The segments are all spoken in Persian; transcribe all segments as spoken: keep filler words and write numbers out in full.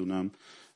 نمیدونم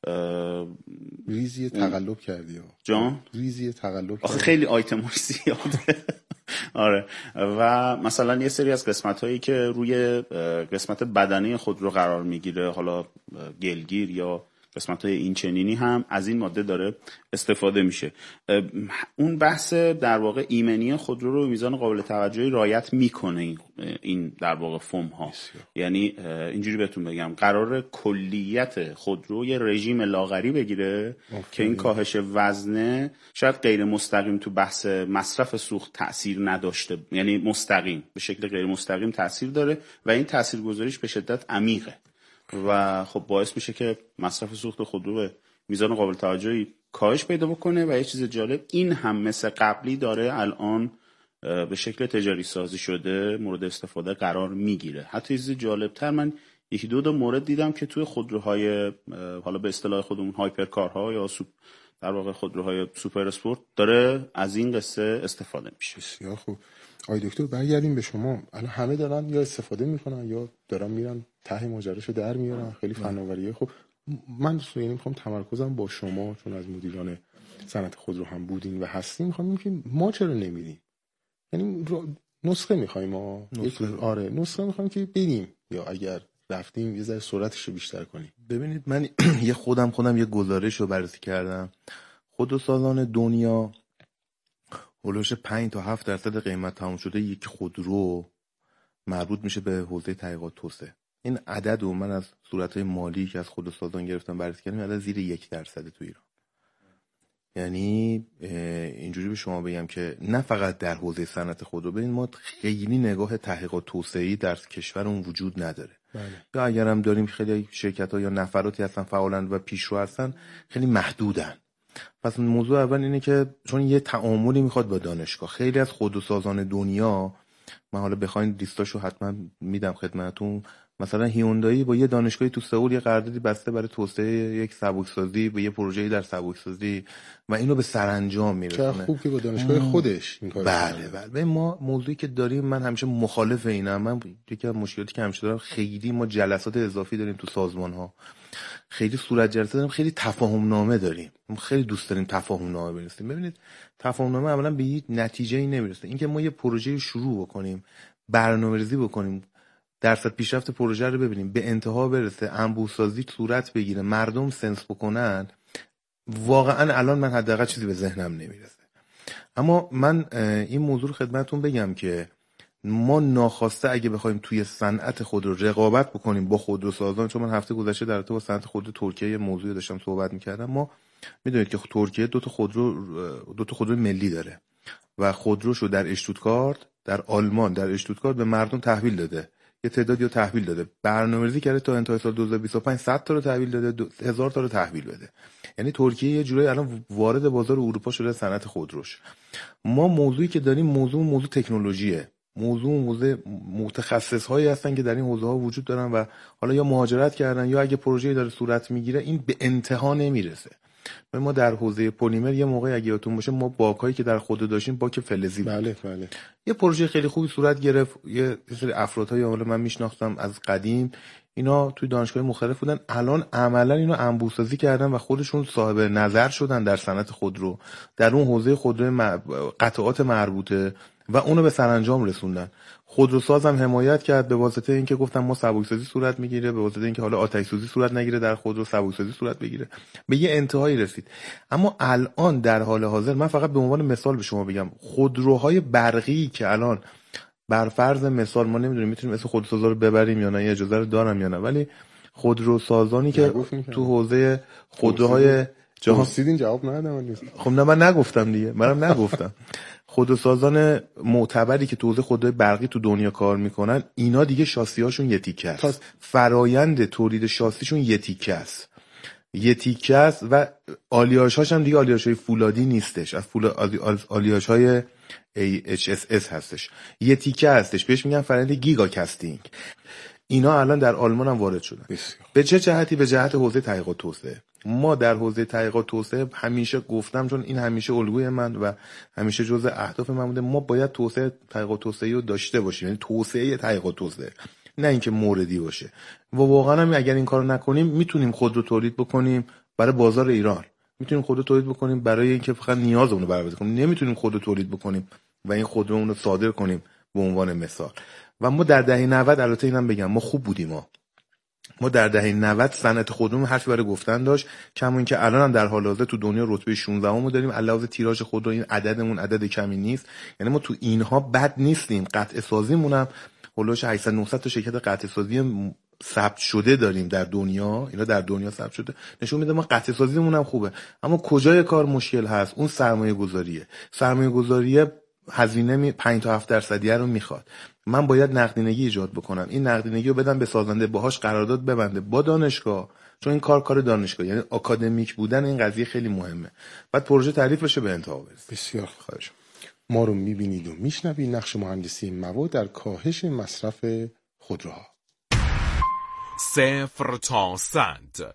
ریزی تقلب کردی ها جان ریزی تقلب آخه خیلی آیتم‌های زیاده. آره و مثلا یه سری از قسمت‌هایی که روی قسمت بدنه خودرو قرار میگیره، حالا گلگیر یا قسمت‌های این چنینی هم از این ماده داره استفاده میشه. اون بحث در واقع ایمنی خودرو رو میزان قابل توجهی رعایت میکنه این در واقع فوم ها. یعنی اینجوری بهتون بگم قرار کلیت خودرو یه رژیم لاغری بگیره که این کاهش وزنه شاید غیر مستقیم تو بحث مصرف سوخت تأثیر نداشته، یعنی مستقیم به شکل غیر مستقیم تأثیر داره و این تاثیرگذاریش به شدت عمیقه و خب باعث میشه که مصرف سوخت خودرو به میزان قابل توجهی کاهش پیدا بکنه. و یه چیز جالب، این هم مثل قبلی داره الان به شکل تجاری سازی شده مورد استفاده قرار میگیره. حتی چیز جالبتر، من یکی دو تا مورد دیدم که توی خودروهای حالا به اصطلاح خودمون هایپرکارها یا سوپ در واقع خودروهای سوپر اسپورت داره از این قصه استفاده میشه. بسیار خوب. آقای دکتر برگردیم به شما. الان همه دارن یا استفاده میکنن یا دارن میرن ته ماجراشو در میارن. خیلی فناوریه. خب من یعنی میخوام تمرکزم با شما، چون از مدیران صنعت خودرو هم بودین و هستین، میخوام که ما چرا نمیریم؟ یعنی نسخه میخوایم ما یک آره نسخه میخوایم که بریم، یا اگر رفتیم یه ذره سرعتش رو بیشتر کنیم. ببینید من یه خودم خودم یه گزارش رو بررسی کردم. خودروسازان دنیا هولوش پنج تا هفت درصد قیمت تمام شده یک خودرو مربوط میشه به حوزه تحقیقات توسعه. این عدد رو من از صورتهای مالی که از خودروسازان گرفتم بررسی کردم، عدد زیر یک درصد تو ایران. یعنی اینجوری به شما بگم که نه فقط در حوزه صنعت خودرو، ببین ما خیلی نگاه تحقیقات توسعه‌ای در کشورمون وجود نداره. بله. یا اگرم داریم خیلی شرکت‌ها یا نفراتی هستن فعالند و پیشرو هستن، خیلی محدودن. پس موضوع اول اینه که چون یه تعاملی میخواد با دانشگاه، خیلی از خودروسازان دنیا، من حالا بخواید لیستاشو حتما میدم خدمتتون، مثلا هیوندای با یه دانشگاهی تو سئول یه قراردادی بسته برای توسعه یک سبکسازی به یه پروژه‌ای در سبکسازی و اینو به سرانجام میرسونه. چه خوب که با دانشگاه م... خودش این کارو بله بله. ما موضوعی که داریم، من همیشه مخالف اینم. من یکی از مشکلاتی که همیشه دارم، خیلی ما جلسات اضافی داریم تو سازمان‌ها، خیلی صورت جلسه داریم، خیلی تفاهم نامه داریم. ما خیلی دوست داریم تفاهم نامه برسیم. ببینید تفاهم نامه اولا به هیچ نتیجه‌ای نمیرسه. اینکه ما یه پروژه شروع بکنیم، برنامه‌ریزی بکنیم، درصد پیشرفت پروژه رو ببینیم، به انتها برسه، انبوه‌سازی صورت بگیره، مردم سنس بکنن، واقعا الان من حداقل چیزی به ذهنم نمیرسه. اما من این موضوع رو خدمتتون بگم که ما ناخواسته اگه بخوایم توی صنعت خودرو رقابت بکنیم با خودروسازان، چون من هفته گذشته در ارتباط با صنعت خودرو ترکیه یه موضوعی داشتم صحبت می‌کردم، ما میدونید که ترکیه دو تا خودرو دو تا خودرو ملی داره و خودروشو در اشتوتگارت، در آلمان در اشتوتگارت به مردم تحویل داده، یه تعدادی رو تحویل داده، برنامه‌ریزی کرده تا انتهای سال دو هزار و بیست و پنج صد تا رو تحویل داده، هزار تا رو تحویل بده. یعنی ترکیه یه جورایی الان وارد بازار اروپا شده صنعت خودروش. ما موضوعی که داریم موضوع موضوع تکنولوژیه، موضوع موضوع متخصص‌هایی هستن که در این حوزه‌ها وجود دارن و حالا یا مهاجرت کردن یا اگه پروژه‌ای داره صورت میگیره این به انتها نمیرسه. ما در حوزه پلیمر یه موقعی اگه یادتون باشه ما باکایی که در خودرو داشتیم باک فلزی بود. بله بله. یه پروژه خیلی خوبی صورت گرفت، یه سری افرادهای حالا من میشناختم از قدیم، اینا توی دانشگاه مختلف بودن، الان عملا اینو انبوه‌سازی کردن و خودشون صاحب نظر شدن در صنعت خودرو، در اون حوزه خودرو قطعات مربوطه و اونو به سرانجام رسوندن. خودروساز هم حمایت کرد به واسطه اینکه گفتم ما سبکسازی صورت میگیره، به واسطه اینکه حالا آتش سوزی صورت نگیره در خودرو، سبکسازی صورت بگیره، به یه انتهایی رسید. اما الان در حال حاضر من فقط به عنوان مثال به شما بگم، خودروهای برقی که الان بر فرض مثال ما نمیدونیم میتونیم اسم خودروسازا رو ببریم یا نه، اجازه رو دارم یا نه، ولی خودروسازانی که تو حوزه خودروهای جهان سیدین جواب ندادم. خب نه من نگفتم دیگه، منم نگفتم. خودروسازان معتبری که تو حوزه خودروی برقی تو دنیا کار میکنن، اینا دیگه شاسی‌هاشون یه تیکه است، فرایند تولید شاسیشون یه تیکه است، یه تیکه است و آلیاژهاش هم دیگه آلیاژهای فولادی نیستش، از فول آلیاژهای ای اچ اس اس هستش، یه تیکه هستش، بهش میگن فرآیند گیگا کاستینگ. اینا الان در آلمان هم وارد شدن. به چه جهتی؟ به جهت حوزه تحقیقات توسعه. ما در حوزه تحقیقات توسعه همیشه گفتم، چون این همیشه الگوی من و همیشه جزء اهداف من بوده، ما باید توسعه تحقیقات توسعه رو داشته باشیم، یعنی توسعه تحقیقات توسعه. نه اینکه موردی باشه. و واقعا هم اگر این کارو نکنیم میتونیم خودرو تولید بکنیم برای بازار ایران، میتونیم خودرو تولید بکنیم برای اینکه فقط نیازمون رو برآورده کنیم. نمیتونیم خودرو تولید بکنیم و این خودرومون رو صادر کنیم به عنوان مثال. و ما در دهه نود، البته اینم بگم ما خوب بودیم، ما ما در دهه نود صنعت خودرومون حرفی برای گفتن داشت، کما اینکه الان هم در حال حاضر تو دنیا رتبه شانزده ام داریم علاوه تیراژ خودرو. این عددمون عدد کمی نیست، یعنی ما تو اینها بد نیستیم. قطع سازیمون هم هولوش هشتصد نهصد تا شرکت قطع سازی ثبت شده داریم در دنیا، اینا در دنیا ثبت شده، نشون میده ما قطع سازیمون هم خوبه. اما کجای کار مشکل هست؟ اون سرمایه گذاریه. سرمایه گذاری هزینه می پنج تا هفت درصدیه رو میخواد. من باید نقدینگی ایجاد بکنم، این نقدینگی رو بدم به سازنده، باهاش قرارداد ببنده با دانشگاه، چون این کار کار دانشگاه، یعنی آکادمیک بودن این قضیه خیلی مهمه. بعد پروژه تعریف بشه به انتها برسه. بسیار خواهش. ما رو میبینید و میشنوید نقش مهندسی مواد در کاهش مصرف خودروها. صفر تا صد.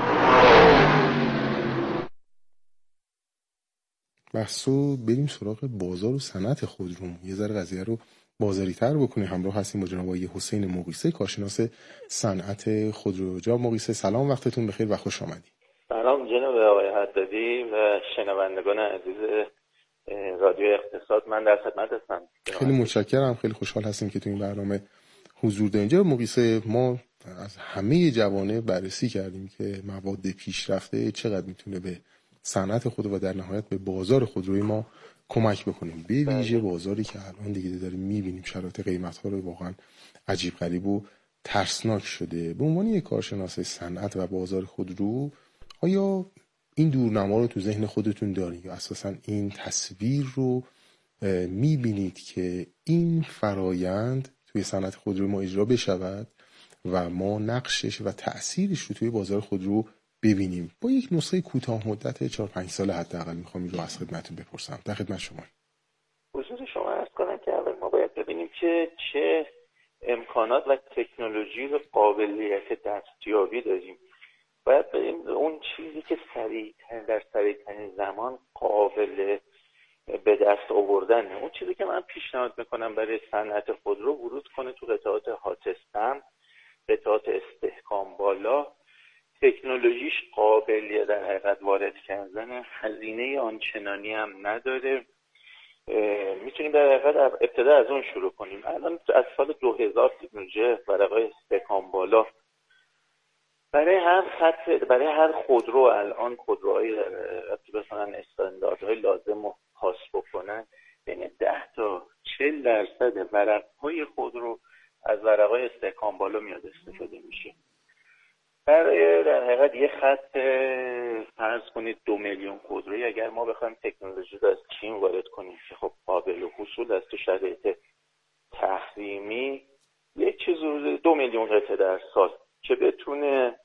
بحثو بریم سراغ بازار و صنعت خودرو، یه ذره قضیه رو بازاری تر بکنیم. همراه هستیم با جناب آقای حسین مقیسه، کارشناس صنعت خودرو. جناب مقیسه سلام، وقتتون بخیر و خوش آمدید. سلام جناب آقای حدادی و شنوندگان عزیز رادیو اقتصاد، من در خدمت هستم. خیلی متشکرم، خیلی خوشحال هستیم که تو این برنامه حضور دارین. جناب مقیسه، ما از همه جوانب بررسی کردیم که مواد پیشرفته چقدر میتونه به صنعت خود و در نهایت به بازار خودروی ما کمک بکنیم، به ویژه بازاری که الان دیگه داریم میبینیم شرایط قیمت‌ها رو واقعا عجیب غریب و ترسناک شده. به عنوان یک کارشناس صنعت و بازار خودرو، آیا این دورنما رو تو ذهن خودتون دارید یا اساساً این تصویر رو میبینید که این فرایند توی صنعت خودرو ما اجرا بشود و ما نقشش و تأثیرش رو توی بازار خودرو ببینیم؟ با یک نسخه کوتاه مدت چهار پنج سال حداقل میخوام این رو از خدمتتون بپرسم. در خدمت شما. حضور شما عرض کنم که اول ما باید ببینیم که چه امکانات و تکنولوژی و قابلیت دستیابی داریم. باید بریم اون چیزی که سریع‌تر در سریع‌ترین زمان قابل به دست آوردنه. اون چیزی که من پیشنهاد میکنم برای صنعت خودرو ورود کنه تو قطعات هاتستم، قطعات استحکام بالا، تکنولوژیش قابلیت در حقیقت وارد کردن، هزینه آنچنانی هم نداره. میتونیم در حقیقت ابتدا از اون شروع کنیم. الان از سال دو هزار تکنولوژی ورقای استحکام بالا برای هر خط، برای هر خودرو الان خودروهای مثلا استانداردهای لازم رو پاس بکنن، بین ده تا چهل درصد ورقهای خودرو از ورقهای استحکام بالا میاد استفاده میشه. برای در حقیقت یه خط فرض کنید دو میلیون خودرویی اگر ما بخوایم تکنولوژی رو از چین وارد کنیم که خب قابل حصول است تو شرایط تحریمی، یک چیز دو میلیون قطعه در سال که بتونه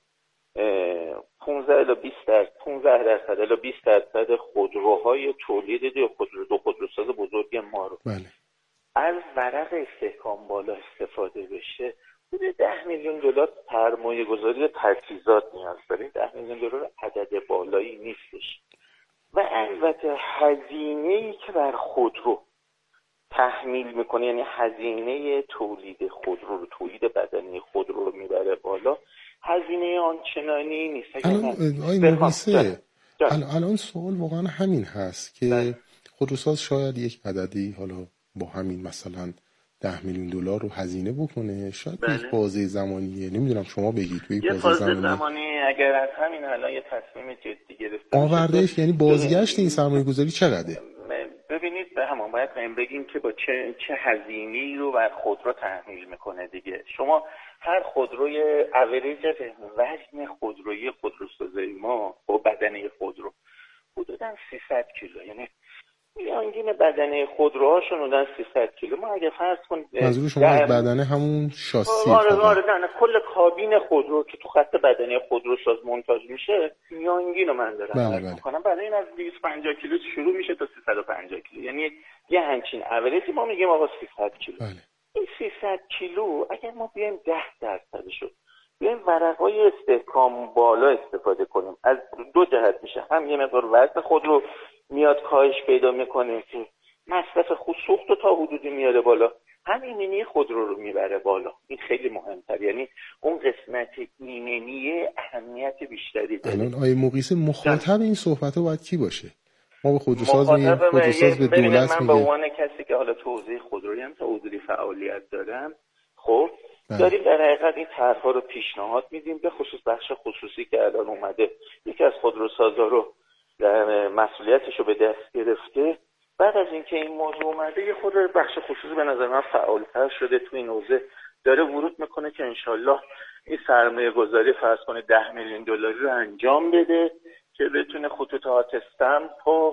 پانزده الی بیست درصد پانزده درصد الی بیست درصد خودروهای تولید دو خودرو دو خودروساز بزرگ ما رو بله. از ورق استحکام بالا استفاده بشه، بوده ده میلیون دلار سرمایه گذاری تجهیزات نیاز داریم. ده میلیون دلار عدد بالایی نیستش و البته هزینه‌ای که بر خودرو تحمیل میکنه، یعنی هزینه تولید خودرو رو، تولید بدنی خودرو رو میبره بالا، هزینه آنچنانی نیست. الان آی مقیسه، الان سوال واقعا همین هست که بله. خودروساز شاید یک عددی حالا با همین مثلا ده میلیون دلار رو هزینه بکنه، شاید بله. یک بازه زمانیه، نمیدونم شما بگید توی یک بازه زمانی. زمانی اگر از همین الان یه تصمیم جدی گرفته آوردهش، یعنی بازگشت این سرمایه گذاری چقدره؟ ببینید به همون باید قیم بگیم که با چه چه هزینه‌ای رو بر خودرو تحمیل میکنه دیگه. شما هر خودروی اوریج وزن خودرویی خودروسازی ما با بدنه خودرو حدوداً سیصد کیلو، یعنی میانگین بدنه خودروهاشون حدوداً سیصد کیلو. ما اگه فرض کن منظور شما از بدنه همون شاسی؟ آره آره نه کل کابین خودرو که تو خط بدنه خودروساز مونتاژ میشه میانگین رو من دارم بله بله. میکنم، برای این از دویست و پنجاه کیلو شروع میشه تا سیصد و پنجاه کیلو، یعنی یه همچین اوریجی ما میگیم آقا سیصد کیلو. بله. این سیصد کیلو اگر ما بیایم ده درصدشو بیایم ورقای استحکام بالا استفاده کنیم، از دو جهت میشه، هم یه مقدار وزن خودرو میاد کاهش پیدا میکنه که مصرف خود سوخت تا حدودی میاره بالا، هم ایمنی خودرو رو میبره بالا. این خیلی مهمتر، یعنی اون قسمت ایمنی اهمیت بیشتری داره. الان آیه مقیسه مخاطب این صحبت‌ها باید کی باشه؟ ما به خودروساز میگیم، مخاطب خودروساز به دولت من میگه. به عنوان کسی که حالا تو حوزه خودرویی هم تا حدودی فعالیت دارم، خب بله. داریم در حقیقت این طرح‌ها رو پیشنهاد میدیم، به خصوص بخش خصوصی که الان اومده یکی از خودروسازا رو در مسئولیتش رو به دست گرفته. بعد از اینکه این موضوع اومده یه خود بخش خصوصی به نظر من فعالتر شده تو این حوزه، داره ورود میکنه که انشالله این سرمایه گذاری فرض کنه ده میلیون دلاری رو انجام بده که بتونه خطوط هات استمپ و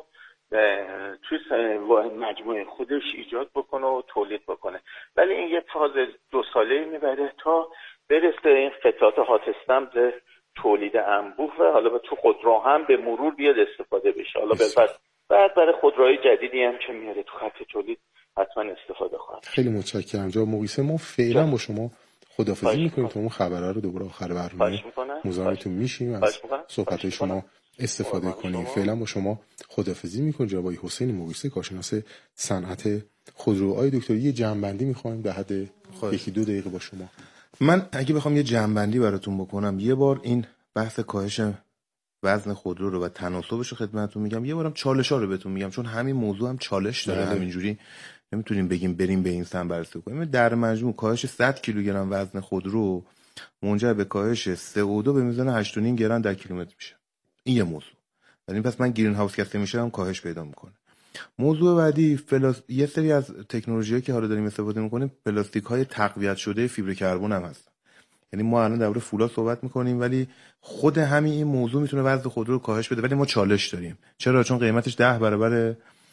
توی مجموعه خودش ایجاد بکنه و تولید بکنه. ولی این یه فاز دو ساله‌ای میبره تا برسه این قطعات هات استمپ تولید انبوه و حالا تو خودرو هم به مرور بیاد استفاده بشه. حالا بعد بعد برای خودروهای جدیدی هم که میاره تو خط تولید حتما استفاده خواهد. خیلی متشکرم جناب مقیسه. ما فعلا با شما خداحافظی میکنیم تا اون خبرها رو دوباره آخر برنامه مزاحمتون میشیم، از صحبت‌های شما استفاده کنیم. فعلا با شما خداحافظی میکنیم. جناب حسین مقیسه، کارشناس صنعت خودرو. آقای دکتر یه جمع‌بندی میخوایم در حد یکی دو دقیقه با شما. من اگه بخوام یه جمع‌بندی براتون بکنم، یه بار این بحث کاهش وزن خودرو رو و تناسبش رو خدمتتون میگم، یه بارم چالش‌ها رو بهتون میگم، چون همین موضوع هم چالش داره. همینجوری نمیتونیم بگیم بریم به این سم برسه کنیم. در مجموع کاهش صد کیلوگرم وزن خودرو منجر به کاهش سی او دو به میزان هشت و نیم گرم در کیلومتر میشه. این یه موضوع. یعنی پس من گرین هاوس گس امیشن هم کاهش پیدا میکنه. موضوع بعدی فلاس... یه سری از تکنولوژی‌هایی که حالا داریم استفاده میکنیم پلاستیک‌های تقویت شده فیبر کربن هم هست. یعنی ما الان درباره فولاد صحبت میکنیم، ولی خود همین این موضوع میتونه وزن خودرو رو کاهش بده، ولی ما چالش داریم. چرا؟ چون قیمتش ده برابر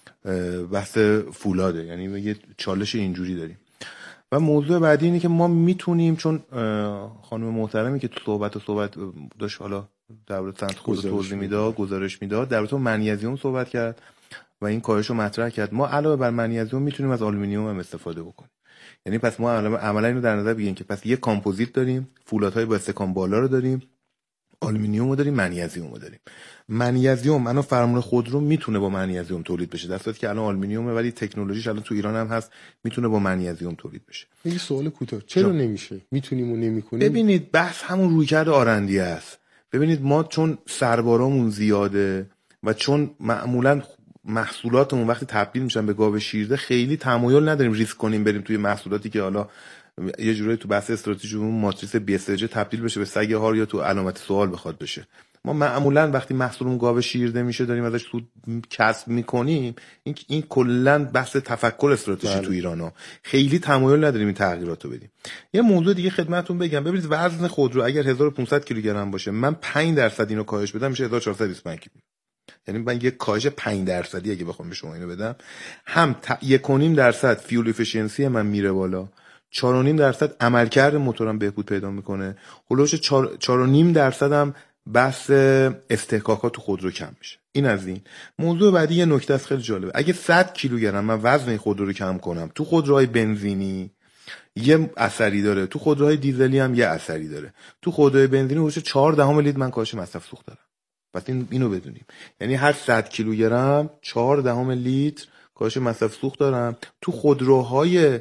بحث فولاده، یعنی یه چالش اینجوری داریم. و موضوع بعدی اینه که ما میتونیم، چون خانم محترمی که تو صحبت و صحبت داشت حالا درباره صنعت خودرو توضیح میداد، گزارش میداد، درباره منیزیم صحبت کرد و این کاهش رو مطرح کرد. ما علاوه بر منیزیم میتونیم از آلومینیوم هم استفاده بکنیم. یعنی پس ما عملا اینو در نظر بگیریم که پس یک کامپوزیت داریم، فولادهای با استکان بالا رو داریم، آلومینیوم رو داریم، منیزیم رو داریم. منیزیم الان فرمول خودرو میتونه با منیزیم تولید بشه، در صورتی که الان آلومینیومه، ولی تکنولوژیش الان تو ایران هم هست، میتونه با منیزیم تولید بشه. این سوال کوتاه، چرا جا. نمیشه؟ میتونیم و نمیکنیم؟ ببینید بحث همون رویکرد آرندی است. ببینید ما چون سربارامون زیاده و چون معمولا محصولاتمون وقتی تبدیل میشن به گاو شیرده خیلی تمایل نداریم ریسک کنیم بریم توی محصولاتی که حالا یه جوری تو بحث استراتژیمون ماتریس بی اس جی تبدیل بشه به سگ هار یا تو علامت سوال بخواد بشه. ما معمولا وقتی محصولمون گاو شیرده میشه داریم ازش سود کسب میکنیم. این این کلا بحث تفکر استراتژی تو ایرانه، خیلی تمایل نداریم این تغییراتو بدیم. یه موضوع دیگه خدمتتون بگم، ببینید وزن خودرو اگر هزار و پانصد کیلوگرم باشه، من پنج درصد اینو کاهش بدم میشه هزار و چهارصد و بیست و پنج کیلو. یعنی من یک کاهش پنج درصدی اگه بخوام به شما اینو بدم، هم یک و نیم درصد فیول افیشنسی من میره بالا، چهار و نیم درصد عملکرد موتورم بهبود پیدا میکنه، هولوش چهار و نیم درصد هم بحث استحقاقات تو خودرو کم میشه. این از این. موضوع بعدی یه نکته است خیلی جالبه. اگه صد کیلوگرم من وزن خودرو رو کم کنم، تو خودروهای بنزینی یه اثری داره، تو خودروهای دیزلی هم یه اثری داره. تو خودروهای بنزینی هولوش چهار دهم لیتر من کاهش مصرف سوخت دارم. پس این اینو بدونیم، یعنی هر صد کیلوگرم چهار دهم لیتر کاهش مصرف سوخت دارم. تو خودروهای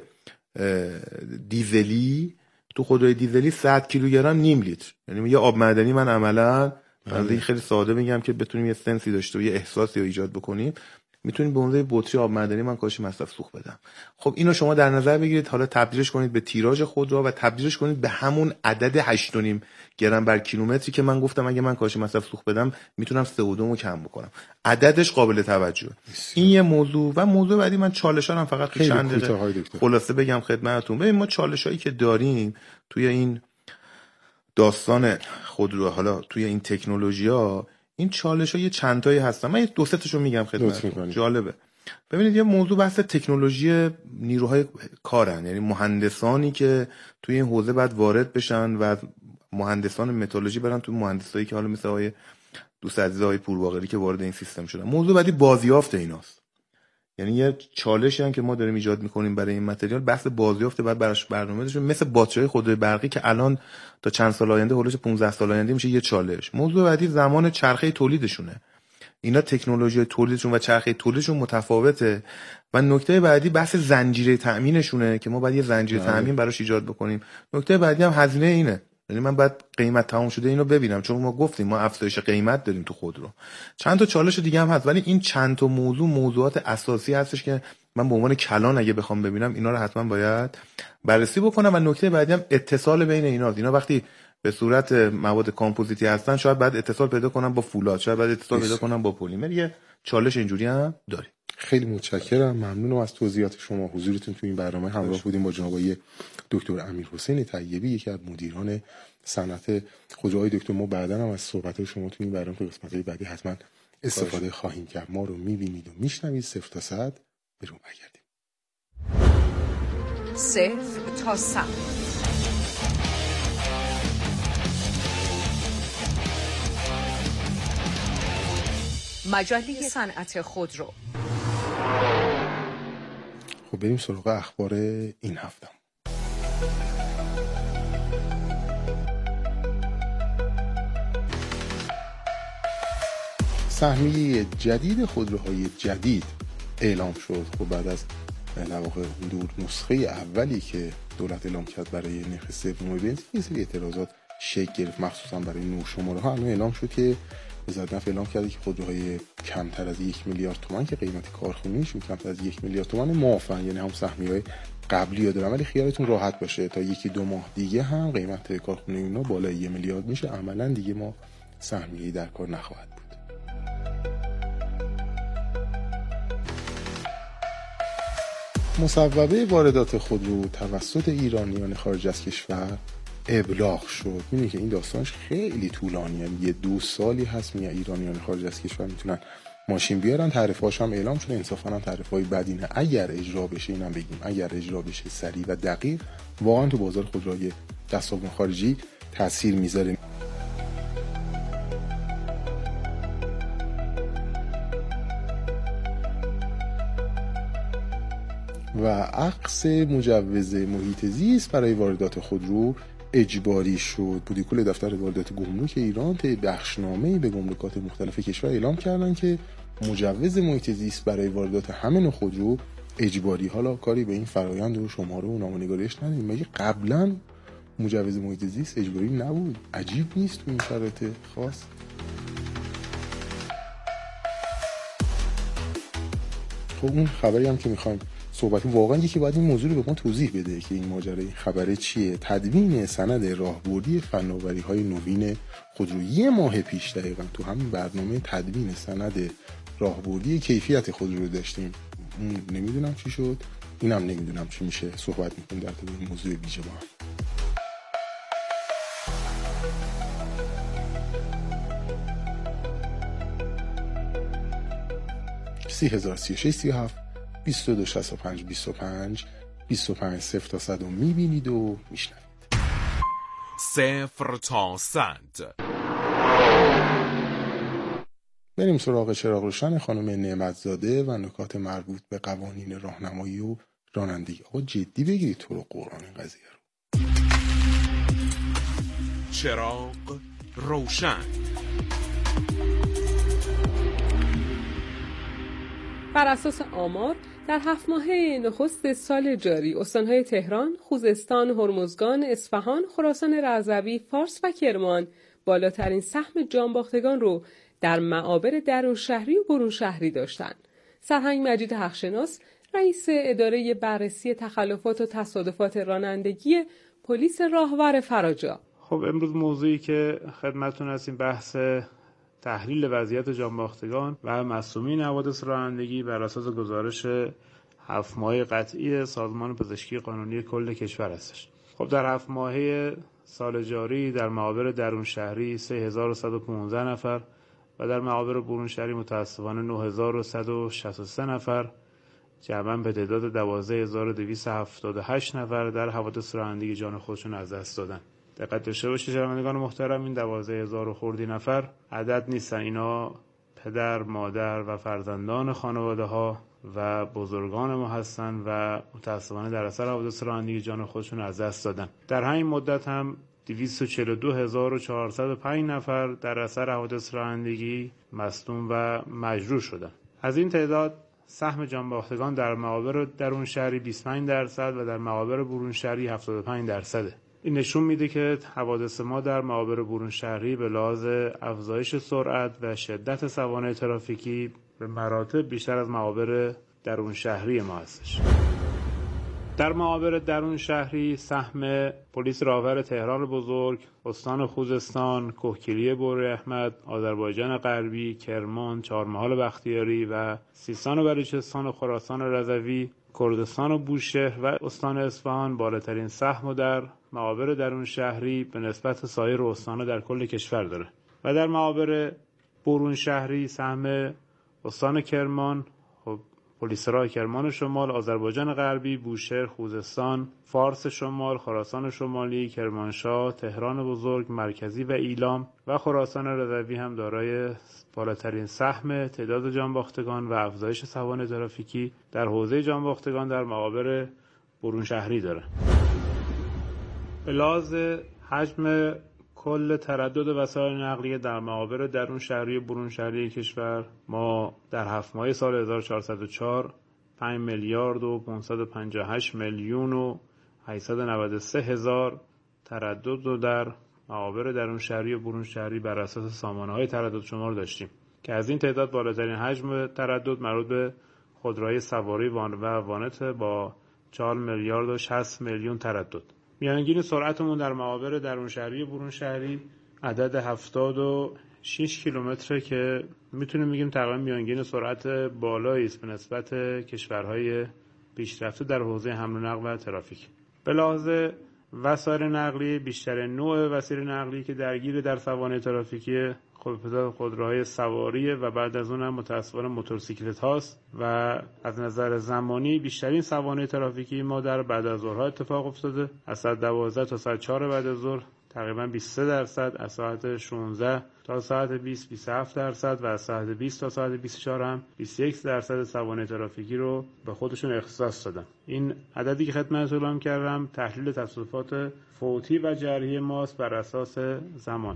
دیزلی تو خودروی دیزلی صد کیلوگرم نیم لیتر، یعنی یه آب معدنی من عملاً من خیلی ساده میگم که بتونیم یه سنسی داشته و یه احساسی رو ایجاد بکنیم، میتونیم به عنوان بطری آب معدنی من کاهش مصرف سوخت بدم. خب اینو شما در نظر بگیرید، حالا تبدیلش کنید به تیراژ خودرو و تبدیلش کنید به همون عدد هشت و نیم گرم بر کیلومتری که من گفتم اگه من کاهش مصرف سوخت بدم میتونم سی او دو رو کم بکنم. عددش قابل توجه. این یه موضوع. و موضوع بعدی من چالش‌ها هم فقط تو چند دقیقه خلاصه بگم خدمتتون. ببین ما چالشایی که داریم توی این داستان خودرو، حالا توی این تکنولوژی‌ها، این چالش‌ها یه چند تایی هستن. من دو سه تاشو میگم خدمتتون. جالبه. ببینید یه موضوع بحث تکنولوژی نیروهای کارن، یعنی مهندسانی که توی این حوزه بعد وارد بشن و مهندسان متالورژی برن تو مهندسایی که حالا مثل آقای دوست عزیز آقای پورباقری که وارد این سیستم شدن. موضوع بعدی بازیافت ایناست. یعنی یه چالشی هم که ما داریم ایجاد میکنیم برای این متریال بحث بازیافت، بعد براش برنامه داشتیم، مثل باتری‌های خودروی برقی که الان تا چند سال آینده، حدود پانزده سال آینده میشه یه چالش. موضوع بعدی زمان چرخه تولیدشونه. اینا تکنولوژی تولیدشون و چرخه تولیدشون متفاوته. و نکته بعدی بحث زنجیره تأمینشونه که ما باید یه زنجیره تأمین براش ایجاد بکنیم. نکته بعدی هم هزینه اینه، یعنی من باید قیمت تمام شده اینو ببینم، چون ما گفتیم ما افزایش قیمت داریم تو خودرو. چند تا چالش دیگه هم هست، ولی این چند تا موضوع موضوعات اساسی هستش که من به عنوان کلان اگه بخوام ببینم اینا رو حتما باید بررسی بکنم. و نکته بعدی هم اتصال بین ایناست. اینا وقتی به صورت مواد کامپوزیتی هستن شاید بعد اتصال پیدا کنم با فولاد، شاید بعد اتصال پیدا کنم با پلیمر. یه چالش اینجوری هم داریم. خیلی متشکرم، ممنونم از توضیحات شما. حضورتون تو این برنامه همراه بودیم با جناب آقای دکتر امیرحسین طیبی، یکی از مدیران صنعت خودروهای. دکتر ما بعداً هم از صحبت‌های شما تو این برنامه تو قسمت‌های بعدی حتما استفاده خواهیم کرد. ما رو می‌بینید و می‌شنوید. صفر تا صد بریم برگردیم. صفر تا صد مجله صنعت خودرو. خب بریم سراغ اخبار این هفته. سهمیه جدید خودروهای جدید اعلام شد. خب بعد از در واقع دور نسخه اولی که دولت اعلام کرد برای نرخ سوم بنزین، یه سری اعتراضات شکل گرفت، مخصوصا برای نو شماره ها. الان اعلام شد که وزارت نفت اعلام کرده که خودروهای کمتر از یک میلیارد تومان که قیمت کارخونه‌ایشون کمتر از یک میلیارد تومان معافن، یعنی هم سهمیه‌های قبلی دارن، ولی خیالتون راحت باشه تا یکی دو ماه دیگه هم قیمت کارخونه اینا بالای یک میلیارد میشه. عملاً دیگه ما سهمیه‌ای در کار نخواهد بود. مصوبه واردات خودرو توسط ایرانیان خارج از کشور ابلاغ شد. می‌بینید که این داستانش خیلی طولانیه، یه دو سالی هست میاد ایرانیان خارج از کشور میتونن ماشین بیارن. تعرفه‌هاش هم اعلام شده، انصافاً هم تعرفه‌های بدی نه. اگر اجرا بشه، اینم بگیم اگر اجرا بشه سریع و دقیق، واقعا تو بازار خودروهای دست‌آموز خارجی تاثیر میذاره. و عقص مجوز محیط زیست برای واردات خودرو اجباری شد. پودیکول دفتر واردات گمرک ایران طی بخشنامه‌ای به گمرکات مختلف کشور اعلام کردن که مجوز محیط زیست برای واردات همه نوع خودرو اجباری. حالا کاری به این فرآیند و شماره و نامه‌نگاریش نداریم، مگه قبلا مجوز محیط زیست اجباری نبود؟ عجیب نیست تو این شرایط خاص؟ خب اون خبری هم که می‌خوایم صحبت، واقعا یکی باید این موضوع رو به ما توضیح بده که این ماجرای خبره چیه. تدوین سند راهبردی فناوری‌های نوین خودرو. یه ماه پیش دقیقاً تو همین برنامه تدوین سند راهبردی کیفیت خودرو رو داشتیم. نمیدونم چی شد، اینم نمیدونم چی میشه. صحبت می‌کنیم در مورد این موضوع ویژه با هم. سی هزار سی و شش سی و هفت بیست و دو شصت و پنج بیست و پنج بیست و پنج صفر تا صد رو میبینید و میشنوید. صفر تا صد. بریم سراغ چراغ روشن خانم نعمتزاده و نکات مربوط به قوانین راهنمایی و رانندگی. آقا جدی بگیرید تو رو قرآن این قضیه رو. چراغ روشن. بر اساس آمار در هفت ماهه نخست سال جاری استانهای تهران، خوزستان، هرمزگان، اصفهان، خراسان رضوی، فارس و کرمان بالاترین سهم جانباختگان رو در معابر درون شهری و برون شهری داشتند. سرهنگ مجید حقشناس، رئیس اداره بررسی تخلفات و تصادفات رانندگی پلیس راهور فراجا. خب امروز موضوعی که خدمتتون هستیم بحث تحلیل وضعیت جانباختگان و مصدومین حوادث رانندگی بر اساس گزارش هفت ماهه قطعی سازمان پزشکی قانونی کل کشور هستش. خب در هفت ماهه سال جاری در معابر درون شهری سه هزار و صد و پانزده نفر و در معابر برون شهری متاسفانه نه هزار و صد و شصت و سه نفر، جمعاً به تعداد دوازده هزار و دویست و هفتاد و هشت نفر در حوادث رانندگی جان خودشون از دست دادن. دقت داشته باشید شنوندگان محترم، این دوازده هزار و خوردی نفر عدد نیستن، اینا پدر، مادر و فرزندان خانواده ها و بزرگان ما هستن و متاسفانه در اثر حوادث رانندگی جان خودشون از دست دادن. در همین مدت هم دویست و چهل و دو هزار و چهارصد و پنج نفر در اثر حوادث رانندگی مصدوم و مجروح شدند. از این تعداد سهم جانباختگان در مقابر درون شهری بیست و پنج درصد و در مقابر برون شهری هفتاد و پنج درصده. این نشون میده که حوادث ما در مقابر برون شهری به لحاظ افزایش سرعت و شدت سوانح ترافیکی به مراتب بیشتر از مقابر درون شهری ما هستش. در معابر درون شهری سهم پلیس راهور تهران بزرگ، استان خوزستان، کوهگیری بوریحمد، آذربایجان غربی، کرمان، چهارمحال بختیاری و سیستان و بلوچستان و خراسان رضوی، کردستان و بوشهر و استان اصفهان بالاترین سهم در معابر درون شهری به نسبت سایر استان‌ها در کل کشور داره. و در معابر برون شهری سهم استان کرمان، پلیس راه کرمان شمال، آذربایجان غربی، بوشهر، خوزستان، فارس شمال، خراسان شمالی، کرمانشاه، تهران بزرگ، مرکزی و ایلام و خراسان رضوی هم دارای بالاترین سهم تعداد جانباختگان و افزایش سوانح ترافیکی در حوزه جانباختگان در معابر برون شهری داره. به لحاظ حجم کل تردد وسایل نقلیه در معابر درون شهری و برون شهری کشور ما در هفت ماه سال هزار و چهارصد و چهار پنج میلیارد و پانصد و پنجاه و هشت میلیون و هشتصد و نود و سه هزار تردد رو در معابر درون شهری و برون شهری بر اساس سامانه‌های تردد شمار داشتیم که از این تعداد بالاترین حجم تردد مربوط به خودروهای سواری وان و وانت با چهار میلیارد و شصت میلیون تردد. میانگین سرعتمون در معابر درون شهری و برون شهری عدد هفتاد و شش کیلومتره که میتونیم بگیم تقریبا میانگین سرعت بالایی است به نسبت کشورهای پیشرفته در حوزه حمل و نقل و ترافیک. به لحاظ وسایل نقلیه بیشتر نوع وسیله نقلیه که درگیر در سوانح ترافیکی خودروهای سواریه و بعد از اون هم متأسفانه موتورسیکلت هاست و از نظر زمانی بیشترین سوانح ترافیکی ما در بعد از ظهرها اتفاق افتاده. از ساعت دوازده تا ساعت چهار بعد از ظهر تقریبا بیست و سه درصد، از ساعت شانزده تا ساعت بیست بیست و هفت درصد و از ساعت بیست تا ساعت بیست و چهار هم بیست و یک درصد سوانح ترافیکی رو به خودشون اختصاص دادن. این عددی که خدمتتون اعلام کردم تحلیل تصادفات فوتی و جرحی ماست بر اساس زمان.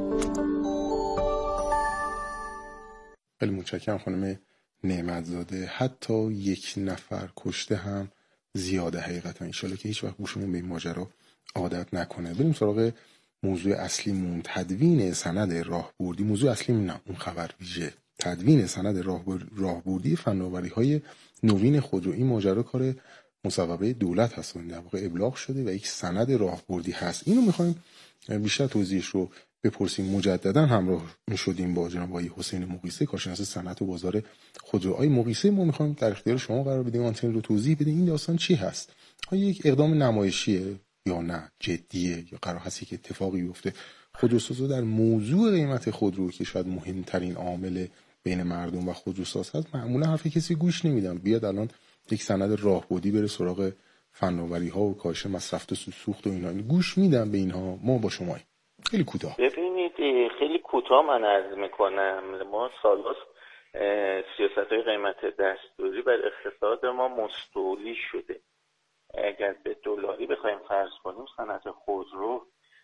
خیلی متشکرم خانم نعمتزاده. حتی یک نفر کشته هم زیاده حقیقتا. ان شاءالله که هیچ وقت گوشمون به این ماجرا عادت نکنه. بریم سراغ موضوع اصلیمون، تدوین سند راهبردی. موضوع اصلی نه اون خبر ویژه، تدوین سند راهبردی فناوری‌های نوین خودرو. این ماجرا کار مصوبه دولت هست، در واقع ابلاغ شده و یک سند راهبردی هست. اینو می‌خوایم بیشتر توضیحش رو بپرسیم. مجددا همراه شدیم با جناب آقای حسین مقیسه، کارشناس صنعت و بازار خودرو. آقای مقیسه، ما می‌خوایم در اختیار شما قرار بدیم آنتن رو توضیح بدیم این داستان چی هست. آیا یک اقدام نمایشیه یا نه جدیه یا قرار هست که اتفاقی بیفته؟ خودروسازا در موضوع قیمت خودرو که شاید مهمترین عامل بین مردم و خودروساز هست معمولا حرف کسی گوش نمیدن. بیاد الان یک سند راهبردی بره سراغ فناوری‌ها و کاهش مصرف و سوخت و اینا، گوش میدن به اینها. ما با شما خیلی کوتاه ببینید، خیلی کوتاه من عرض میکنم. ما سالاست سیاست‌های قیمت دستوری بر اقتصاد ما مستولی شده. اگر به دلاری بخوایم فرض کنیم صنعت خودرو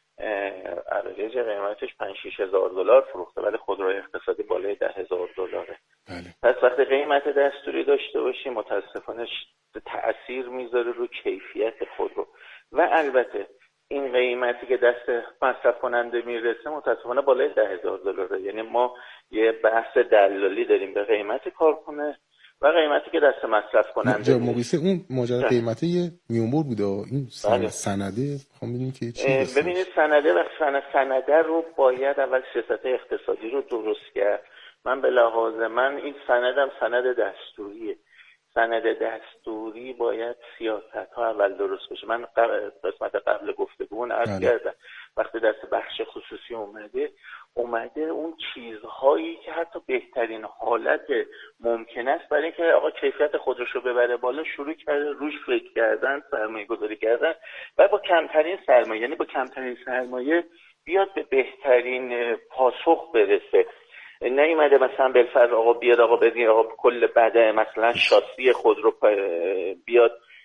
اوریج قیمتش پنج شش هزار دلار فروخته ولی خودروی اقتصادی بالای ده هزار دلاره. بله. پس وقتی قیمت دستوری داشته باشیم متاسفانه تأثیر میذاره رو کیفیت خودرو و البته این قیمتی که دست مصرف کننده میرسه متاسفانه بالای ده هزار دلاره. یعنی ما یه بحث دلالی داریم به قیمت کارخونه و قیمتی که دست مصرف کننده. مقیسه اون ماجرا قیمتی میونبر بوده. این سند سنده میخوام ببینیم که چی. ببینید سنده و سنده رو باید اول سیاست اقتصادی رو درست کرد. من به لحاظ من این سندم سند دستوریه. سند دستوری باید سیاست ها اول درست بشه. من قسمت قبل گفتگوون عرض کردم وقتی دست بخش خصوصی اومده اومده اون چیزهایی که حتی بهترین حالت ممکن است برای اینکه آقا کیفیت خودروش رو ببره بالا شروع کرده روش فکر کردن، سرمایه گذاری کردن و با کمترین سرمایه، یعنی با کمترین سرمایه بیاد به بهترین پاسخ برسه. نیومده مثلا بالفرض آقا بیاد آقا بدین آقا کل بده مثلا شاسی خودرو بیاد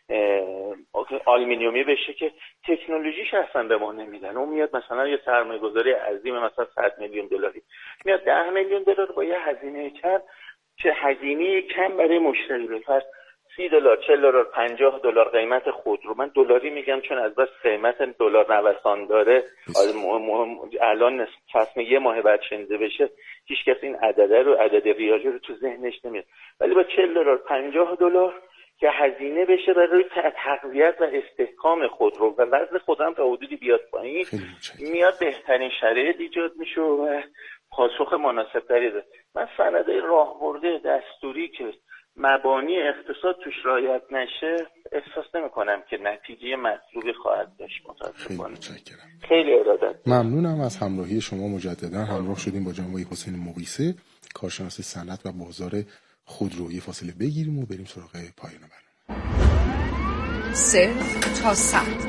آلومینیومی بشه که تکنولوژیش اصلا به ما نمیدن. اون میاد مثلا یه سرمایه گذاری عظیم مثلا صد میلیون دلاری میاد ده میلیون دلار با یه هزینه کم، چه هزینه کم برای مشتری بفرست سی دلار، چهل دلار، پنجاه دلار قیمت خودرو. من دلاری میگم چون از بس قیمت دلار نوسان داره الان فصل یه ماه بعد شنیده بشه هیچ کس این عدده رو عدد ریاضی رو تو ذهنش نمیاد، ولی با چهل دلار پنجاه دلار که هزینه بشه برای تقویت و استحکام خودرو و وزن خودم تا حدودی بیاد پایین، میاد بهترین شرایط ایجاد میشه و پاسخ مناسب‌تری ده. من سندهای راهبرده دستوری که مبانی اقتصاد توش رعایت نشه احساس نمی‌کنم که نتیجه مطلوبی خواهد داشت. متأسفانه. خیلی ارادت. ممنونم از همراهی شما. مجددا همراه شدیم با جناب حسین مقیسه، کارشناس صنعت و بازار خودرویی. فاصله بگیریم و بریم سراغ پایان برنامه. صفر تا صد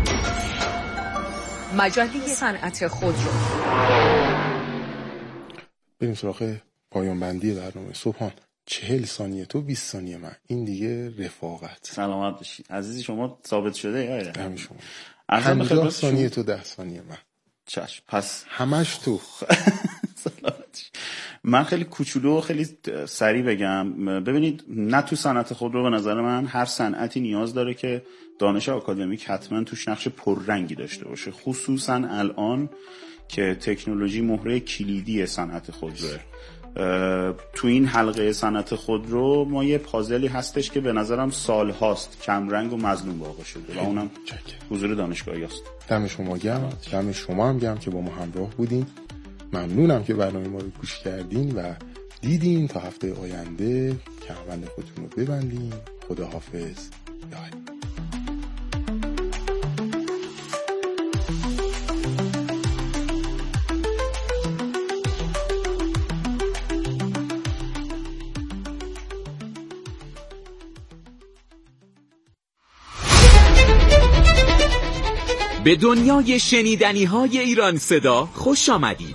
مجله صنعت خودرو. بریم سراغ پایان بندی برنامه. صبحان چهل ثانیه تو، بیست ثانیه من. این دیگه رفاقت. سلامت باشی عزیزی. شما ثابت شده یا نه؟ همین شما. پنجاه ثانیه تو، ده ثانیه من. چشم. پس همش تو. من خیلی کوچولو و خیلی سریع بگم. ببینید، نه تو صنعت خودرو به نظر من هر صنعتی نیاز داره که دانش آکادمیک حتما توش نقش پررنگی داشته باشه، خصوصا الان که تکنولوژی مهره کلیدی صنعت خودروه. تو این حلقه صنعت خودرو ما یه پازلی هستش که به نظرم سال هاست کم رنگ و مظلوم واقع شده و اونم حضور دانشگاهی است. دم شما گرم، دم شما هم گرم که با ما همراه بودین. ممنونم که برنامه ما رو گوش کردین و دیدین. تا هفته آینده کمربند خودتون رو ببندین. خداحافظ. یا علی. به دنیای شنیدنی های ایران صدا خوش آمدید.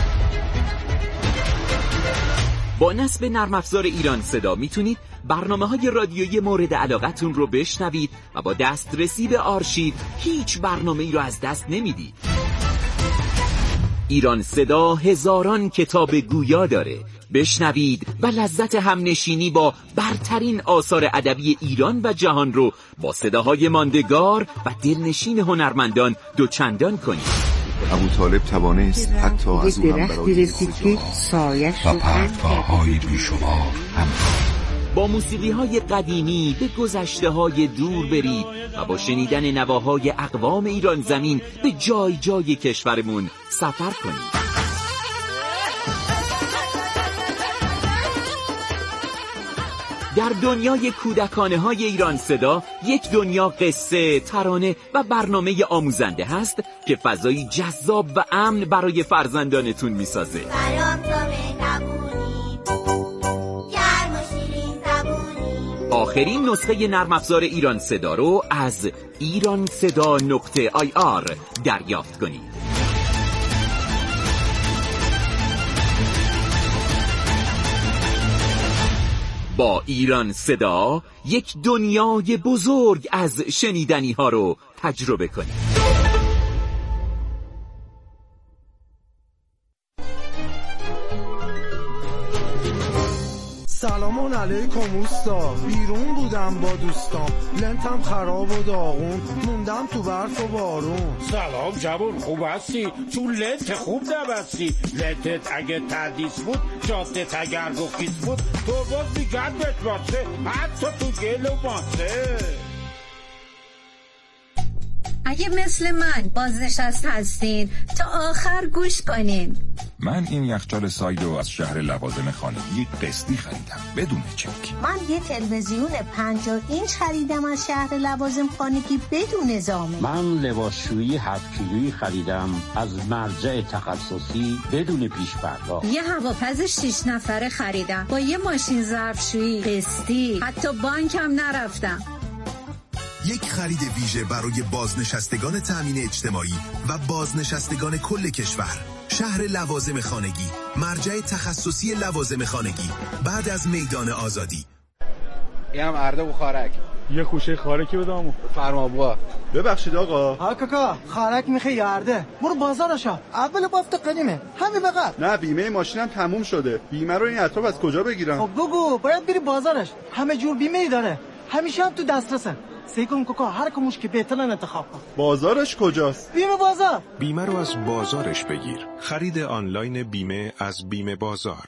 با نصب نرم افزار ایران صدا میتونید برنامه های رادیویی مورد علاقتون رو بشنوید و با دسترسی به آرشیو هیچ برنامه ای رو از دست نمیدید. ایران صدا هزاران کتاب گویا داره. بشنوید و لذت همنشینی با برترین آثار ادبی ایران و جهان رو با صداهای ماندگار و دلنشین هنرمندان دوچندان کنید. ابو طالب توانست حتی از او هم برای سایش و پرتواهای بیشمار هم با موسیقی های قدیمی به گذشته های دور برید و با شنیدن نواهای اقوام ایران زمین به جای جای کشورمون سفر کنید. در دنیای کودکانه های ایران صدا یک دنیا قصه، ترانه و برنامه آموزنده هست که فضایی جذاب و امن برای فرزندانتون میسازه. آخرین نسخه نرم افزار ایران صدا رو از ایران صدا نقطه آی آر دریافت کنید. با ایران صدا یک دنیای بزرگ از شنیدنی ها رو تجربه کنید. سلام علیکم اوستا. بیرون بودم با دوستام، لنتم خراب و داغون، موندم تو برف و بارون. سلام جوون، خوب هستی؟ چون لنت خوب نبستی. لنتت اگه تردیس بود، جادت اگر گفیس بود، تو باز بیگردت باشه حتی تو گل و ماسه. اگه مثل من بازنشسته هستین تا آخر گوش کنین. من این یخچال سایدو از شهر لوازم خانگی قسطی خریدم بدون چک. من یه تلویزیون پنجاه اینچ خریدم از شهر لوازم خانگی بدون زامن. من لباسشویی هفت کیلویی خریدم از مرجع تخصصی بدون پیش پرداخت. یه هواپز شش نفره خریدم با یه ماشین ظرفشویی قسطی، حتی بانکم نرفتم. یک خرید ویژه برای بازنشستگان تامین اجتماعی و بازنشستگان کل کشور. شهر لوازم خانگی، مرجع تخصصی لوازم خانگی، بعد از میدان آزادی. این هم ارده بخارک یه خوشه خارکی بدم. فرما بوا. ببخشید آقا. ها کاکا خارک میخوای یارده. برو بازارش. اول بافت قدیمه. همین بقى. نه بیمه ماشینم تموم شده. بیمه رو این اطراف از کجا بگیرم؟ خب بگو باید بری بازارش. همه جور بیمه ای داره. همیشه هم تو دسترسه. سعی کن کوکا هر کموش که بهترن انتخاب کن. بازارش کجاست؟ بیمه بازار. بیمه رو از بازارش بگیر. خرید آنلاین بیمه از بیمه بازار.